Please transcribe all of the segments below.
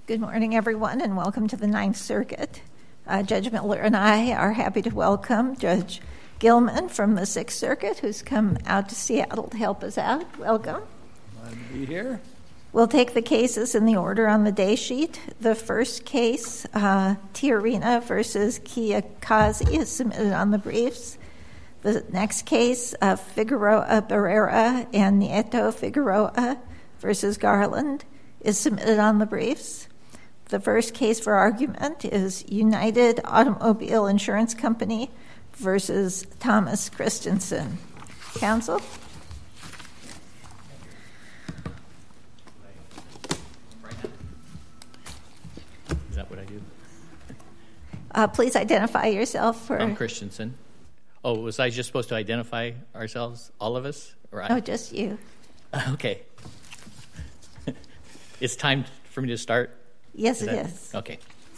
Good morning, everyone, and welcome to the Ninth Circuit. Judge Miller and I are happy to welcome Judge Gilman from the Sixth Circuit, who's come out to Seattle to help us out. Welcome. Glad to be here. We'll take the cases in the order on the day sheet. The first case, Tiarina versus Kijakazi, is submitted on the briefs. The next case, Figueroa Barrera and Nieto Figueroa versus Garland, is submitted on the briefs. The first case for argument is United Automobile Insurance Company versus Thomas Christensen. Counsel? Is that what I do? Please identify yourself. I'm Christensen. Oh, was I just supposed to identify ourselves, all of us? Or No, just you. Okay. It's time for me to start? Yes, it is. Okay.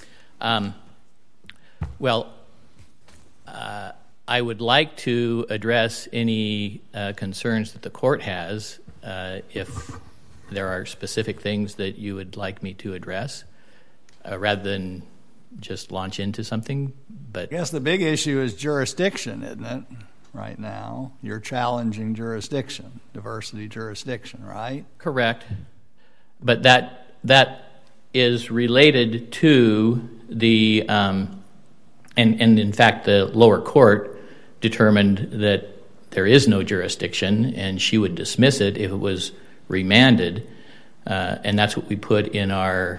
I would like to address any concerns that the court has if there are specific things that you would like me to address, rather than just launch into something. But I guess the big issue is jurisdiction, isn't it, right now? You're challenging jurisdiction, diversity jurisdiction, right? Correct. But that is related to the, and in fact the lower court determined that there is no jurisdiction and she would dismiss it if it was remanded, and that's what we put in our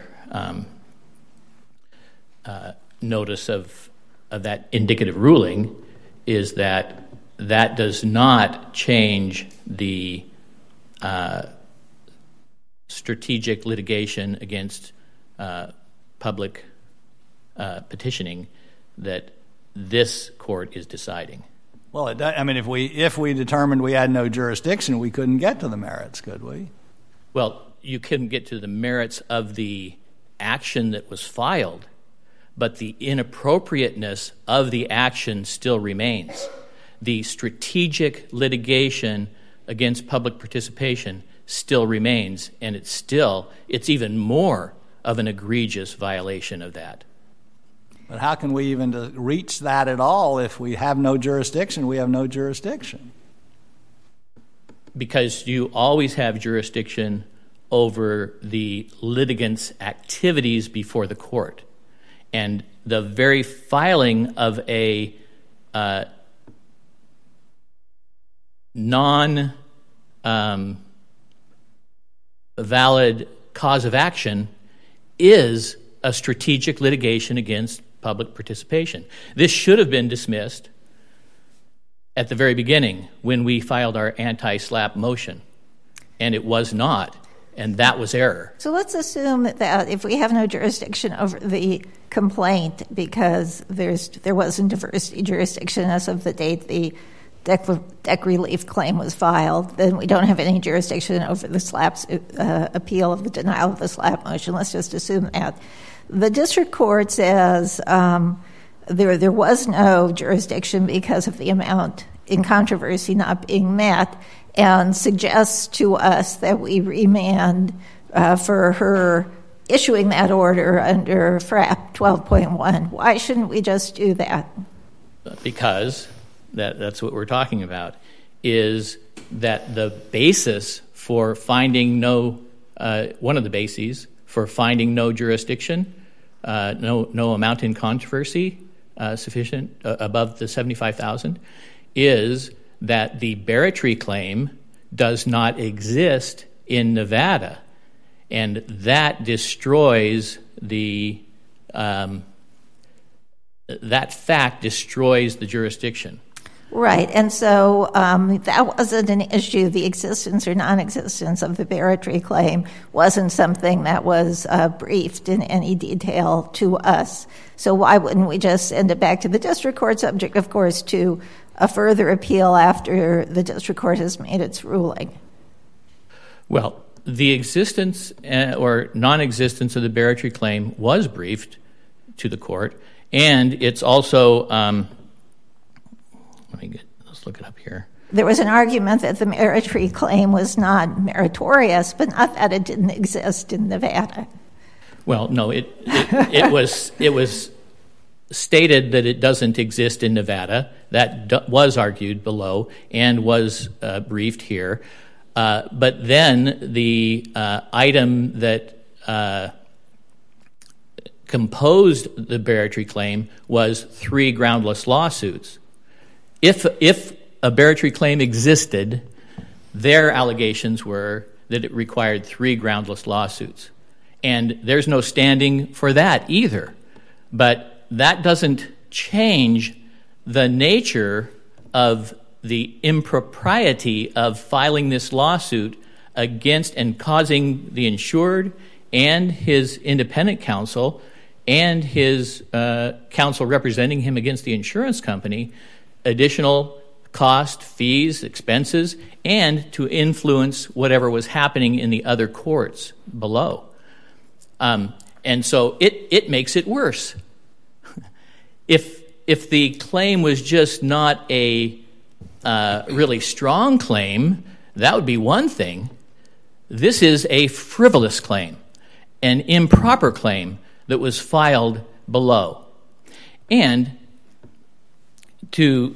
notice of that indicative ruling, is that does not change the strategic litigation against public petitioning that this court is deciding. Well, if we determined we had no jurisdiction, we couldn't get to the merits, could we? Well, you couldn't get to the merits of the action that was filed, but the inappropriateness of the action still remains. The strategic litigation against public participation still remains, and it's even more of an egregious violation of that. But how can we even reach that at all if we have no jurisdiction? We have no jurisdiction. Because you always have jurisdiction over the litigant's activities before the court. And the very filing of a non-valid cause of action is a strategic litigation against public participation. This should have been dismissed at the very beginning when we filed our anti-SLAPP motion, and it was not, and that was error. So let's assume that if we have no jurisdiction over the complaint because there wasn't diversity jurisdiction as of the date the DEC relief claim was filed, then we don't have any jurisdiction over the SLAPP's appeal of the denial of the SLAPP motion. Let's just assume that. The district court says there was no jurisdiction because of the amount in controversy not being met, and suggests to us that we remand for her issuing that order under FRAP 12.1. Why shouldn't we just do that? Because that's what we're talking about, is that the basis for finding one of the bases for finding no jurisdiction, no amount in controversy sufficient above the $75,000, is that the Barratry claim does not exist in Nevada, and that destroys that fact destroys the jurisdiction. Right, and so that wasn't an issue. The existence or non-existence of the Barratry claim wasn't something that was briefed in any detail to us. So why wouldn't we just send it back to the district court, subject, of course, to a further appeal after the district court has made its ruling? Well, the existence or non-existence of the Barratry claim was briefed to the court, and it's also let's look it up here. There was an argument that the Barratry claim was not meritorious, but not that it didn't exist in Nevada. Well, no, it was stated that it doesn't exist in Nevada. That was argued below and was briefed here. But then the item that composed the Barratry claim was 3 groundless lawsuits. If a Barratry claim existed, their allegations were that it required 3 groundless lawsuits. And there's no standing for that either. But that doesn't change the nature of the impropriety of filing this lawsuit against and causing the insured and his independent counsel and his counsel representing him against the insurance company additional cost, fees, expenses, and to influence whatever was happening in the other courts below. And so it makes it worse. If the claim was just not a really strong claim, that would be one thing. This is a frivolous claim, an improper claim that was filed below. And to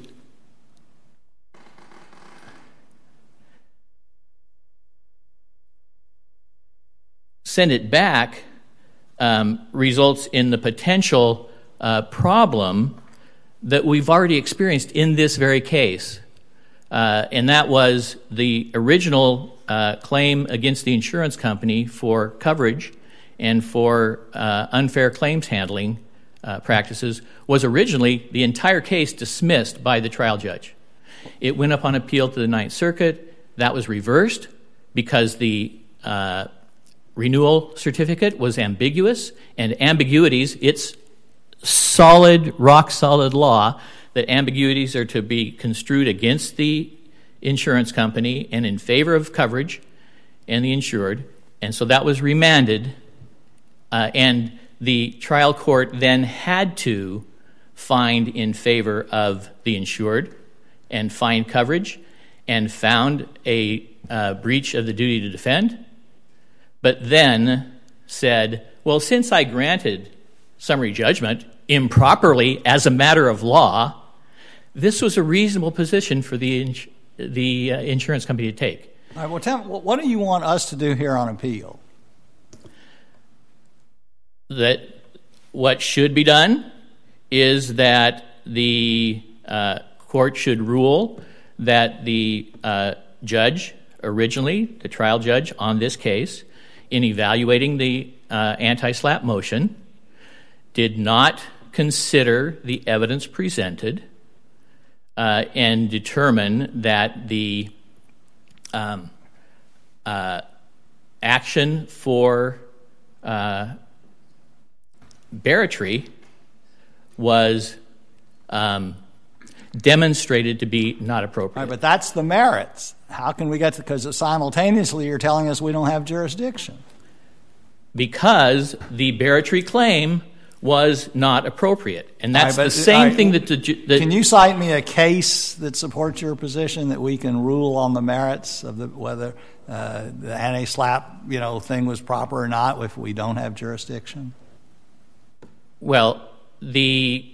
send it back results in the potential problem that we've already experienced in this very case. And that was the original claim against the insurance company for coverage and for unfair claims handling practices was originally the entire case dismissed by the trial judge. It went up on appeal to the Ninth Circuit. That was reversed because the renewal certificate was ambiguous, and ambiguities, it's solid, rock-solid law that ambiguities are to be construed against the insurance company and in favor of coverage and the insured. And so that was remanded, and the trial court then had to find in favor of the insured and find coverage and found a breach of the duty to defend, but then said, well, since I granted summary judgment improperly as a matter of law, this was a reasonable position for the insurance company to take. All right, well, tell me, what do you want us to do here on appeal? That what should be done is that the court should rule that the judge originally, the trial judge on this case, in evaluating the anti-SLAPP motion, did not consider the evidence presented and determine that the action for Barratry was demonstrated to be not appropriate. Right, but that's the merits. How can we get to, because simultaneously you're telling us we don't have jurisdiction. Because the Barratry claim was not appropriate. And that's the same thing that can you cite me a case that supports your position that we can rule on the merits of whether the anti-SLAPP thing was proper or not if we don't have jurisdiction? Well, that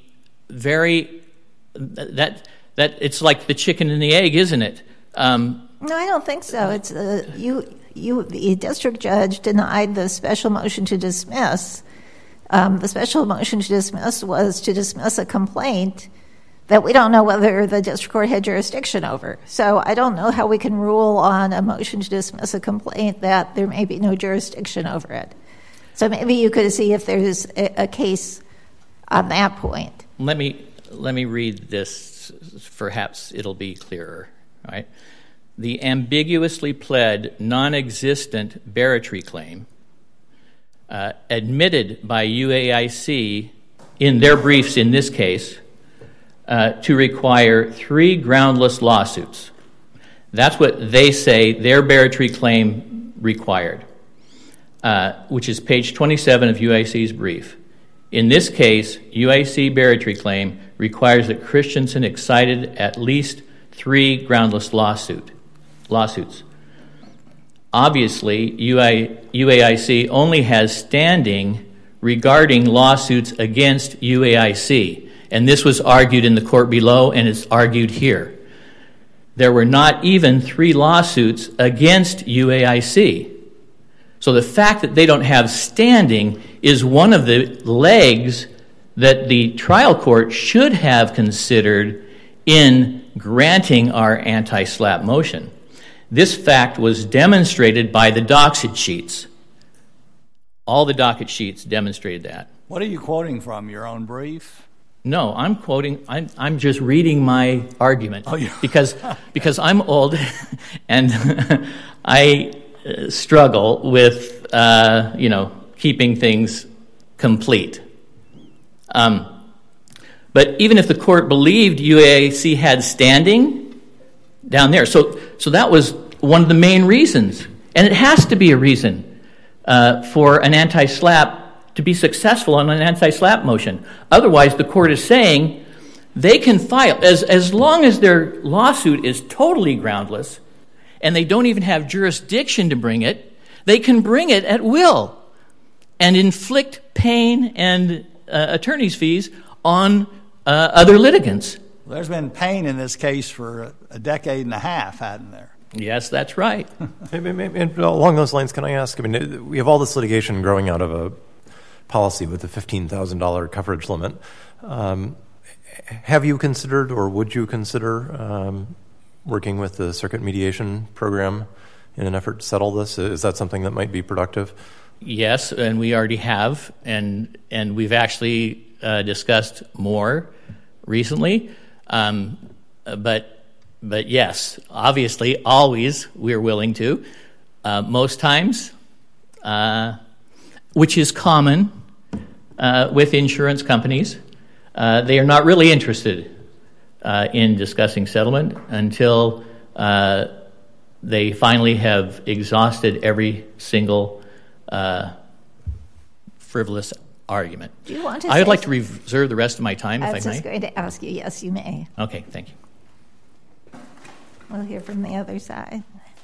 it's like the chicken and the egg, isn't it? No, I don't think so. It's the district judge denied the special motion to dismiss. The special motion to dismiss was to dismiss a complaint that we don't know whether the district court had jurisdiction over. So I don't know how we can rule on a motion to dismiss a complaint that there may be no jurisdiction over it. So maybe you could see if there's a case on that point. Let me read this. Perhaps it'll be clearer. All right. The ambiguously pled non-existent Barratry claim admitted by UAIC in their briefs in this case to require 3 groundless lawsuits. That's what they say their Barratry claim required, which is page 27 of UAIC's brief. In this case, UAIC Barratry claim requires that Christensen excited at least 3 groundless lawsuits. Obviously, UAIC only has standing regarding lawsuits against UAIC. And this was argued in the court below, and it's argued here. There were not even 3 lawsuits against UAIC. So the fact that they don't have standing is one of the legs that the trial court should have considered in granting our anti-SLAPP motion. This fact was demonstrated by the docket sheets. All the docket sheets demonstrated that. What are you quoting from, your own brief? No, I'm just reading my argument because I'm old and I struggle with, keeping things complete. But even if the court believed UAIC had standing down there, so that was one of the main reasons, and it has to be a reason for an anti-SLAPP to be successful on an anti-SLAPP motion. Otherwise, the court is saying they can file, as long as their lawsuit is totally groundless and they don't even have jurisdiction to bring it, they can bring it at will and inflict pain and attorney's fees on other litigants. There's been pain in this case for a decade and a half, hasn't there? Yes, that's right. And along those lines, can I ask, we have all this litigation growing out of a policy with a $15,000 coverage limit. Have you considered, or would you consider, working with the circuit mediation program in an effort to settle this? Is that something that might be productive? Yes, and we already have, and we've actually discussed more recently. But yes, obviously, always we're willing to. Most times, which is common with insurance companies, they are not really interested in discussing settlement until they finally have exhausted every single frivolous argument. Do you want to I would like to reserve the rest of my time, if I may. I was just going to ask you. Yes, you may. Okay, thank you. We'll hear from the other side.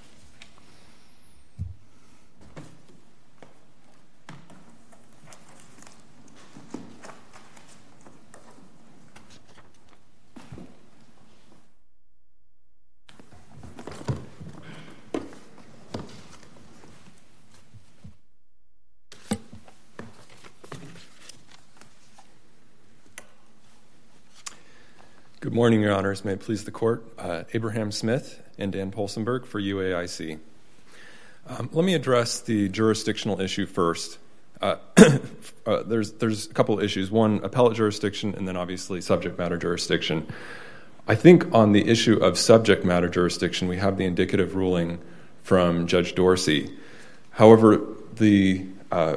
Good morning, Your Honors. May it please the Court. Abraham Smith and Dan Polsenberg for UAIC. Let me address the jurisdictional issue first. There's a couple of issues. One, appellate jurisdiction, and then obviously subject matter jurisdiction. I think on the issue of subject matter jurisdiction, we have the indicative ruling from Judge Dorsey. However, the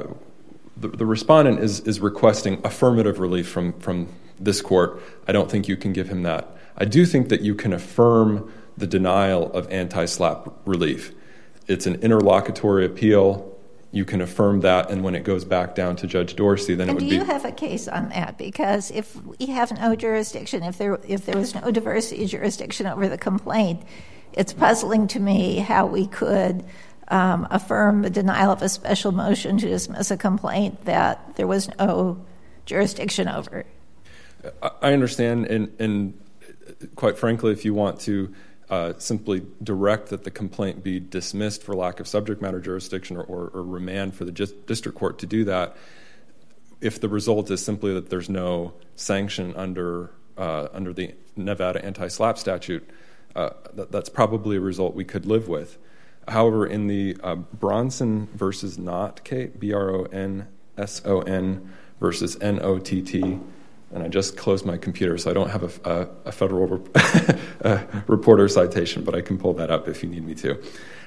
respondent is requesting affirmative relief from this court. I don't think you can give him that. I do think that you can affirm the denial of anti-SLAPP relief. It's an interlocutory appeal. You can affirm that, and when it goes back down to Judge Dorsey, then it would be... And do you have a case on that? Because if we have no jurisdiction, if there was no diversity jurisdiction over the complaint, it's puzzling to me how we could affirm the denial of a special motion to dismiss a complaint that there was no jurisdiction over. I understand, and quite frankly, if you want to simply direct that the complaint be dismissed for lack of subject matter jurisdiction or remand for the district court to do that, if the result is simply that there's no sanction under the Nevada anti-SLAPP statute, that's probably a result we could live with. However, in the Bronson versus Knott case, Bronson versus Nott, and I just closed my computer, so I don't have a federal reporter citation, but I can pull that up if you need me to.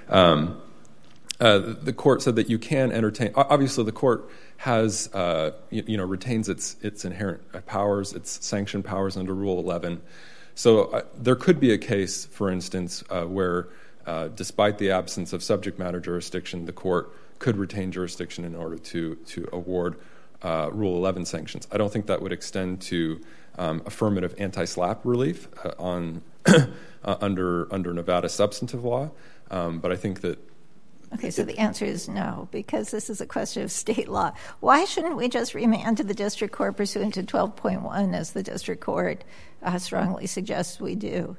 The court said that you can entertain. Obviously, the court has, retains its inherent powers, its sanctioned powers under Rule 11. So there could be a case, for instance, where, despite the absence of subject matter jurisdiction, the court could retain jurisdiction in order to award Rule 11 sanctions. I don't think that would extend to affirmative anti-SLAPP relief under Nevada substantive law, but I think that Okay, so the answer is no, because this is a question of state law. Why shouldn't we just remand to the district court pursuant to 12.1 as the district court strongly suggests we do?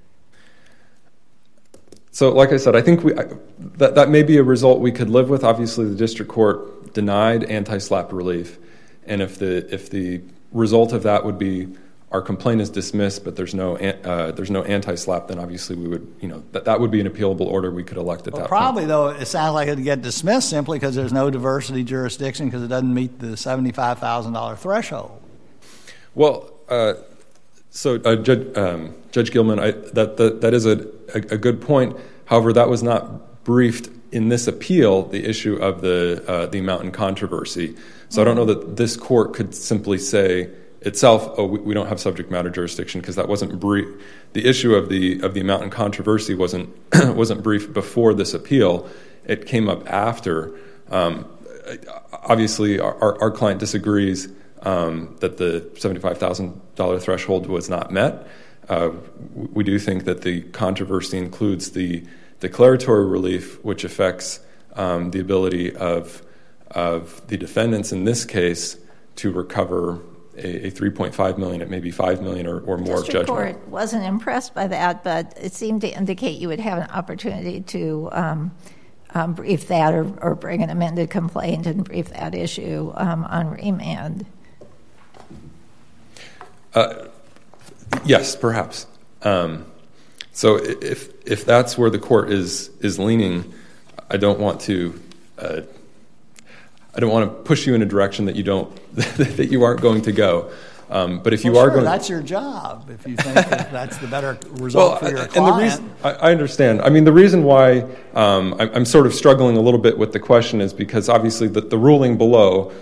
So, like I said, I think that may be a result we could live with. Obviously, the district court denied anti-SLAPP relief, and if the result of that would be our complaint is dismissed, but there's no anti-SLAPP, then obviously we would, that would be an appealable order we could elect at that probably, point. though, it sounds like it'd get dismissed simply because there's no diversity jurisdiction because it doesn't meet the $75,000 threshold. Well, Judge Gilman, that is a good point. However, that was not briefed in this appeal, the issue of the amount in controversy. So I don't know that this court could simply say itself, we don't have subject matter jurisdiction because that wasn't briefed. The issue of the amount in controversy wasn't briefed before this appeal. It came up after. Obviously, our client disagrees that the $75,000 threshold was not met. We do think that the controversy includes the declaratory relief, which affects the ability of the defendants in this case to recover a $3.5 million, it may be $5 million or more judgment. The district court wasn't impressed by that, but it seemed to indicate you would have an opportunity to brief that or bring an amended complaint and brief that issue on remand. Yes, perhaps. So if that's where the court is leaning, I don't want to push you in a direction that that you aren't going to go. But if you are going, that's your job. If you think that's the better result for your client. And I understand. I mean, the reason why I'm sort of struggling a little bit with the question is because obviously the ruling below,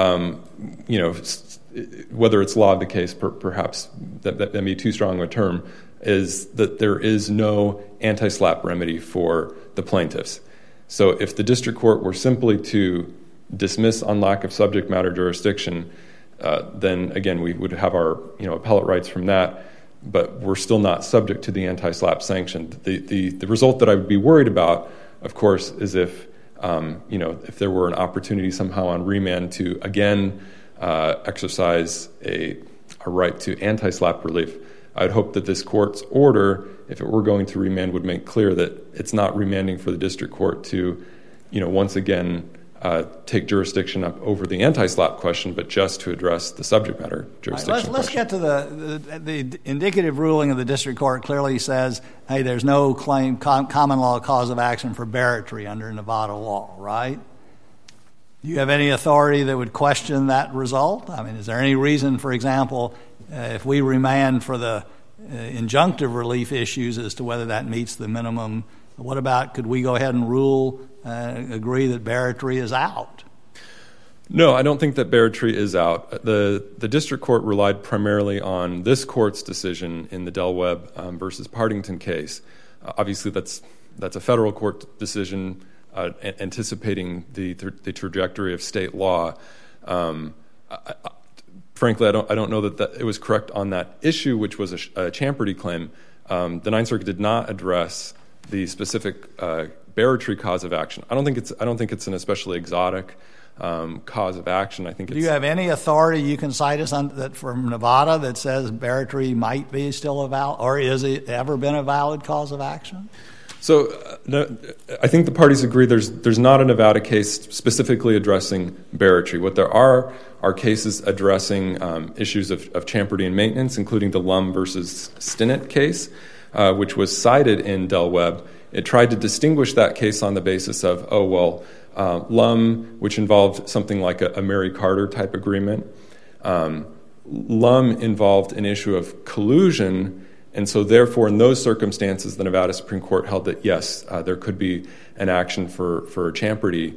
whether it's law of the case, perhaps that may be too strong of a term, is that there is no anti-SLAPP remedy for the plaintiffs. So if the district court were simply to dismiss on lack of subject matter jurisdiction, then again we would have our appellate rights from that, but we're still not subject to the anti-SLAPP sanction. The result that I would be worried about, of course, is if there were an opportunity somehow on remand to again exercise a right to anti-SLAPP relief. I'd hope that this court's order, if it were going to remand, would make clear that it's not remanding for the district court to, once again take jurisdiction up over the anti-SLAPP question, but just to address the subject matter jurisdiction. Let's get to the indicative ruling of the district court. Clearly says, hey, there's no claim common law cause of action for barratry under Nevada law, right? Do you have any authority that would question that result? I mean, is there any reason, for example, if we remand for the injunctive relief issues as to whether that meets the minimum, what about could we go ahead and agree that barratry is out? No, I don't think that barratry is out. The district court relied primarily on this court's decision in the Del Webb versus Partington case. Obviously, that's a federal court decision anticipating the trajectory of state law. Frankly, I don't know that it was correct on that issue, which was a Champerty claim. The Ninth Circuit did not address the specific barratry cause of action. I don't think it's an especially exotic cause of action. I think. Do you have any authority you can cite us on that from Nevada that says barratry might be still a valid, or is it ever been a valid cause of action? So I think the parties agree there's not a Nevada case specifically addressing barratry. What there are cases addressing issues of Champerty and maintenance, including the Lum versus Stinnett case, which was cited in Del Webb. It tried to distinguish that case on the basis of, Lum, which involved something like a Mary Carter type agreement. Lum involved an issue of collusion. And so, therefore, in those circumstances, the Nevada Supreme Court held that, yes, there could be an action for Champerty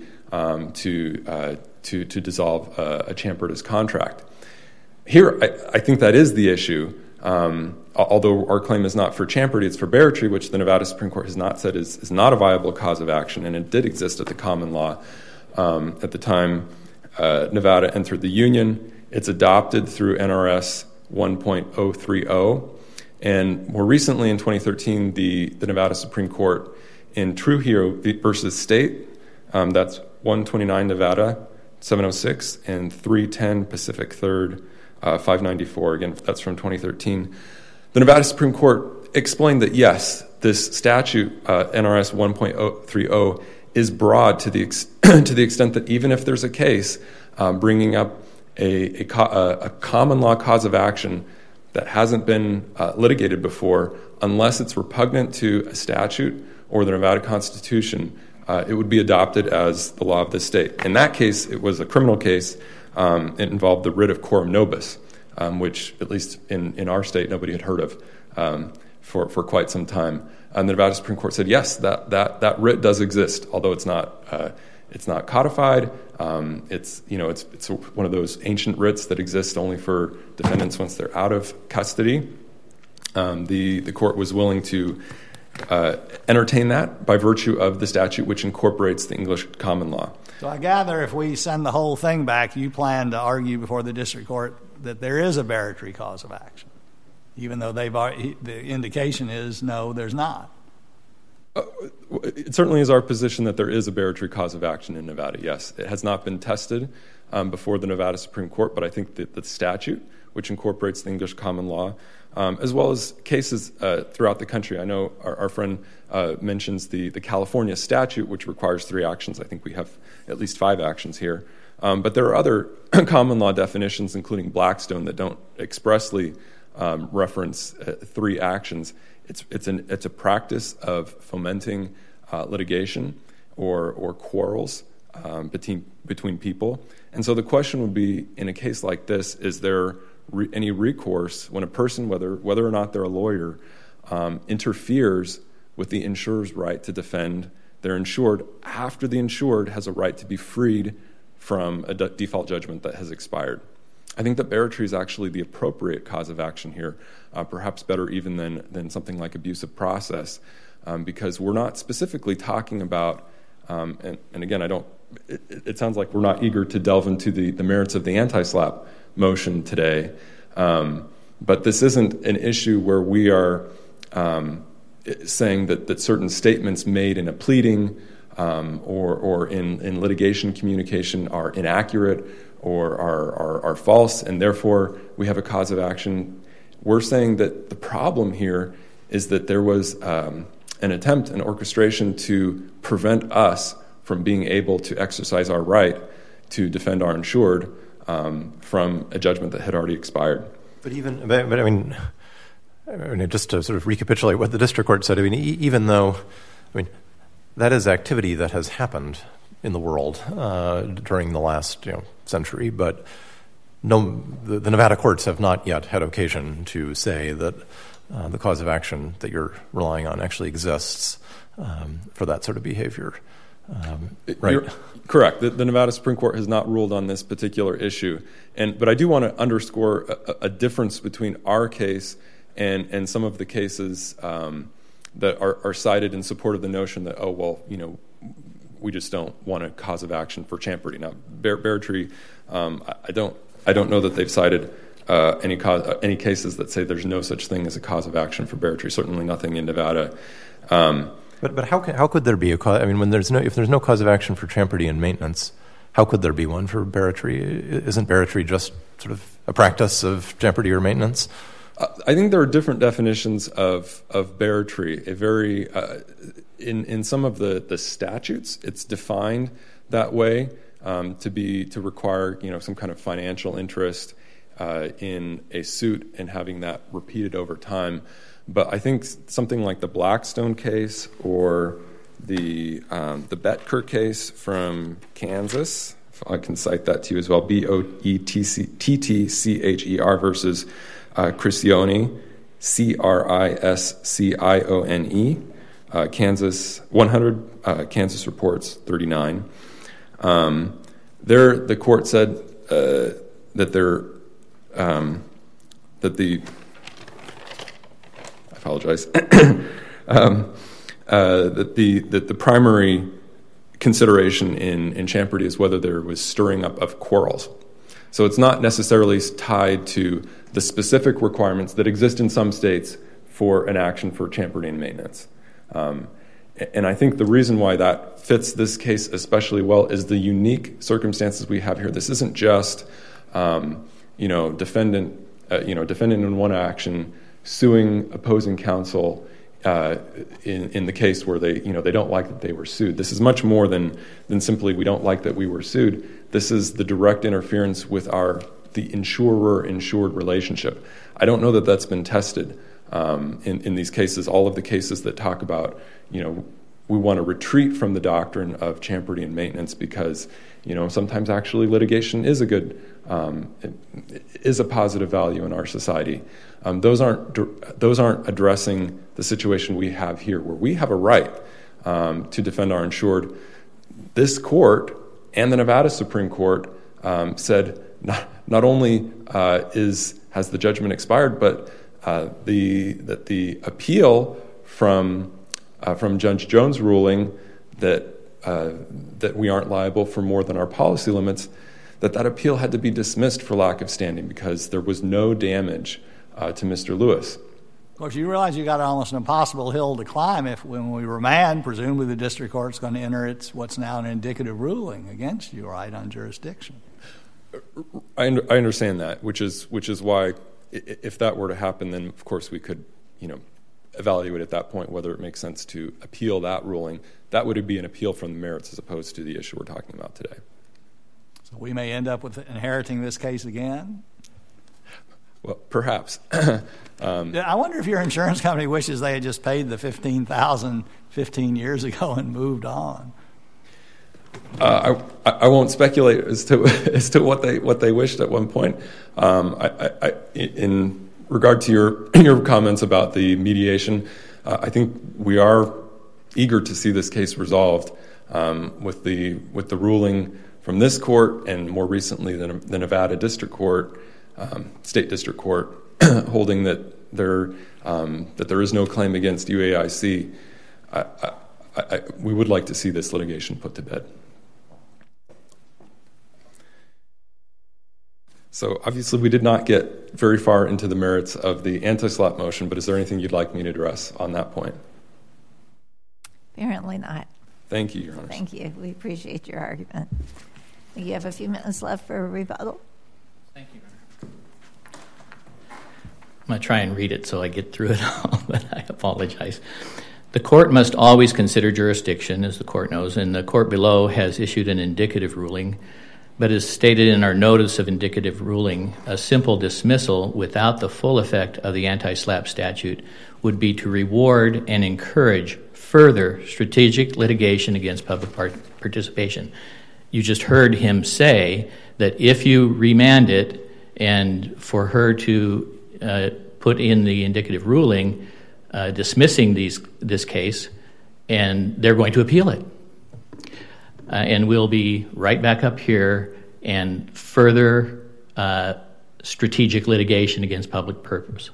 to dissolve a Champerty's contract. Here, I think that is the issue. Although our claim is not for Champerty, it's for barratry, which the Nevada Supreme Court has not said is not a viable cause of action, and it did exist at the common law at the time Nevada entered the Union. It's adopted through NRS 1.030. And more recently, in 2013, the Nevada Supreme Court in Trujillo versus State That's 129 Nevada, 706, and 310 Pacific 3rd, 594. Again, that's from 2013. The Nevada Supreme Court explained that, yes, this statute, NRS 1.30, is broad to the extent that even if there's a case bringing up a common law cause of action that hasn't been litigated before, unless it's repugnant to a statute or the Nevada Constitution, it would be adopted as the law of the state. In that case, it was a criminal case. It involved the writ of coram nobis, which, at least in our state, nobody had heard of for quite some time. And the Nevada Supreme Court said, yes, that writ does exist, although it's not codified. It's one of those ancient writs that exist only for defendants once they're out of custody. The court was willing to entertain that by virtue of the statute, which incorporates the English common law. So I gather if we send the whole thing back, you plan to argue before the district court that there is a barratry cause of action, even though the indication is no, there's not. It certainly is our position that there is a barratry cause of action in Nevada, yes. It has not been tested before the Nevada Supreme Court, but I think that the statute, which incorporates the English common law, as well as cases throughout the country. I know our friend mentions the California statute, which requires 3 actions. I think we have at least 5 actions here. But there are other common law definitions, including Blackstone, that don't expressly reference 3 actions. It's a practice of fomenting litigation or quarrels between people. And so the question would be, in a case like this, is there any recourse when a person, whether or not they're a lawyer, interferes with the insurer's right to defend their insured after the insured has a right to be freed from a default judgment that has expired? I think that barratry is actually the appropriate cause of action here, perhaps better even than something like abusive process, because we're not specifically talking about, and again, it sounds like we're not eager to delve into the merits of the anti-SLAPP motion today, but this isn't an issue where we are saying that certain statements made in a pleading or in litigation communication are inaccurate or are false, and therefore we have a cause of action. We're saying that the problem here is that there was an attempt, an orchestration to prevent us from being able to exercise our right to defend our insured from a judgment that had already expired. But I mean, just to sort of recapitulate what the district court said, I mean, even though, that is activity that has happened in the world during the last century, but the Nevada courts have not yet had occasion to say that the cause of action that you're relying on actually exists for that sort of behavior. Right? You're correct. The Nevada Supreme Court has not ruled on this particular issue, but I do want to underscore a difference between our case and some of the cases that are cited in support of the notion that, we just don't want a cause of action for Champerty. Now, barratry, I don't know that they've cited any cases that say there's no such thing as a cause of action for barratry. Certainly nothing in Nevada. But how could there be a cause? I mean, if there's no cause of action for Champerty and maintenance, how could there be one for barratry? Isn't barratry just sort of a practice of Champerty or maintenance? I think there are different definitions of barratry. In some of the statutes, it's defined that way to require some kind of financial interest in a suit and having that repeated over time. But I think something like the Blackstone case or the Betker case from Kansas, if I can cite that to you as well, Boettcher versus Criscione, Criscione, Kansas 100, Kansas Reports 39. There, the court said that the I apologize that the primary consideration in Champerty is whether there was stirring up of quarrels. So it's not necessarily tied to the specific requirements that exist in some states for an action for Champerty and maintenance. And I think the reason why that fits this case especially well is the unique circumstances we have here. This isn't just, defendant in one action suing opposing counsel in the case where they don't like that they were sued. This is much more than simply we don't like that we were sued. This is the direct interference with the insurer-insured relationship. I don't know that that's been tested in these cases. All of the cases that talk about, we want to retreat from the doctrine of champerty and maintenance because, sometimes actually litigation is is a positive value in our society. Those aren't addressing the situation we have here, where we have a right to defend our insured. This court and the Nevada Supreme Court said not only has the judgment expired, but that the appeal from Judge Jones' ruling that we aren't liable for more than our policy limits, that appeal had to be dismissed for lack of standing because there was no damage to Mr. Lewis. Of course, you realize you got almost an impossible hill to climb when we remand. Presumably, the district court's going to enter what's now an indicative ruling against you, right, on jurisdiction. I understand that, which is why, if that were to happen, then of course we could, evaluate at that point whether it makes sense to appeal that ruling. That would be an appeal from the merits as opposed to the issue we're talking about today. So we may end up with inheriting this case again? Well, perhaps. I wonder if your insurance company wishes they had just paid the $15,000 15 years ago and moved on. I won't speculate as to what they wished at one point. In regard to your comments about the mediation, I think we are eager to see this case resolved with the ruling from this court and more recently the Nevada District Court, State District Court, holding that there is no claim against UAIC. We would like to see this litigation put to bed. So obviously we did not get very far into the merits of the anti-SLAPP motion, but is there anything you'd like me to address on that point? Apparently not. Thank you, Your Honor. Thank you. We appreciate your argument. You have a few minutes left for a rebuttal. Thank you, Your Honor. I'm going to try and read it so I get through it all, but I apologize. The court must always consider jurisdiction, as the court knows, and the court below has issued an indicative ruling. But as stated in our notice of indicative ruling, a simple dismissal without the full effect of the anti-SLAPP statute would be to reward and encourage further strategic litigation against public participation. You just heard him say that if you remand it and for her to put in the indicative ruling dismissing this case, and they're going to appeal it. And we'll be right back up here and further strategic litigation against public purpose.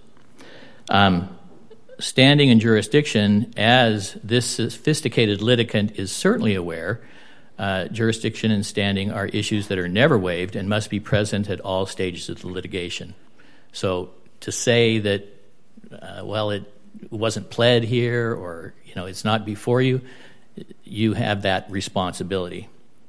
Standing in jurisdiction, as this sophisticated litigant is certainly aware, jurisdiction and standing are issues that are never waived and must be present at all stages of the litigation. So to say that, it wasn't pled here or, it's not before you, you have that responsibility.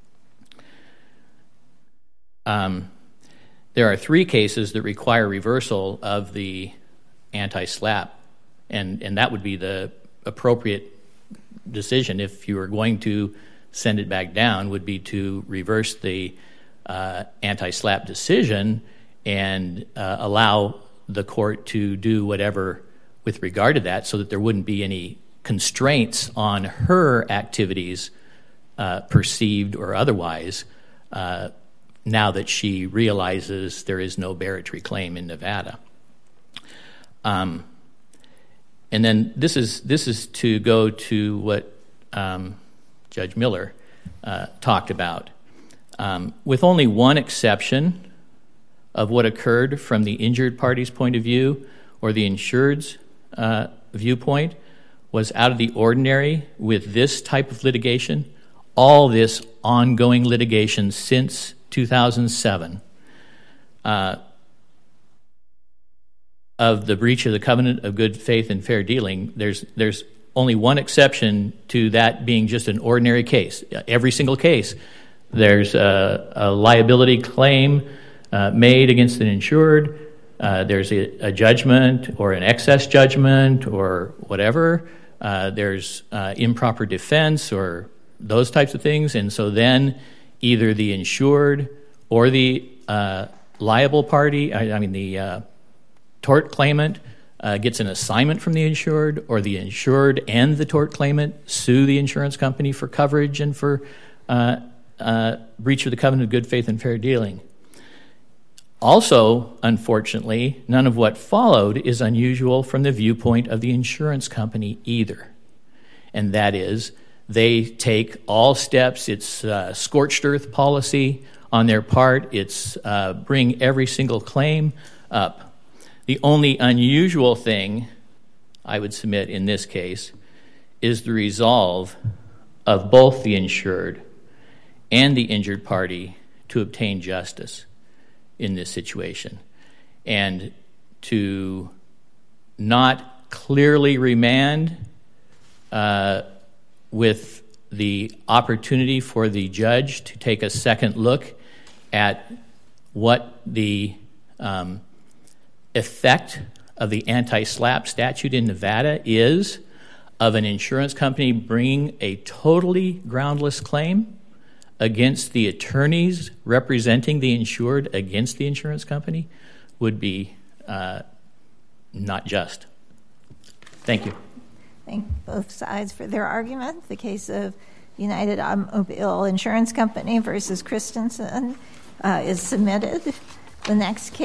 There are 3 cases that require reversal of the anti-SLAPP, and that would be the appropriate decision if you were going to send it back down, would be to reverse the anti-SLAPP decision and allow the court to do whatever with regard to that so that there wouldn't be any constraints on her activities, perceived or otherwise, now that she realizes there is no barratry claim in Nevada. And then this is to go to what Judge Miller talked about. With only one exception of what occurred from the injured party's point of view or the insured's viewpoint, was out of the ordinary with this type of litigation. All this ongoing litigation since 2007 of the breach of the covenant of good faith and fair dealing, there's only one exception to that being just an ordinary case. Every single case, there's a liability claim made against an insured. There's a judgment or an excess judgment or whatever. There's improper defense or those types of things. And so then either the insured or the liable party, the tort claimant, gets an assignment from the insured, or the insured and the tort claimant sue the insurance company for coverage and for breach of the covenant of good faith and fair dealing. Also, unfortunately, none of what followed is unusual from the viewpoint of the insurance company either. And that is, they take all steps. It's scorched earth policy on their part. It's bring every single claim up. The only unusual thing I would submit in this case is the resolve of both the insured and the injured party to obtain justice in this situation, and to not clearly remand with the opportunity for the judge to take a second look at what the effect of the anti-SLAPP statute in Nevada is of an insurance company bringing a totally groundless claim against the attorneys representing the insured against the insurance company would be not just. Thank you. Thank both sides for their argument. The case of United Automobile Insurance Company versus Christensen is submitted. The next case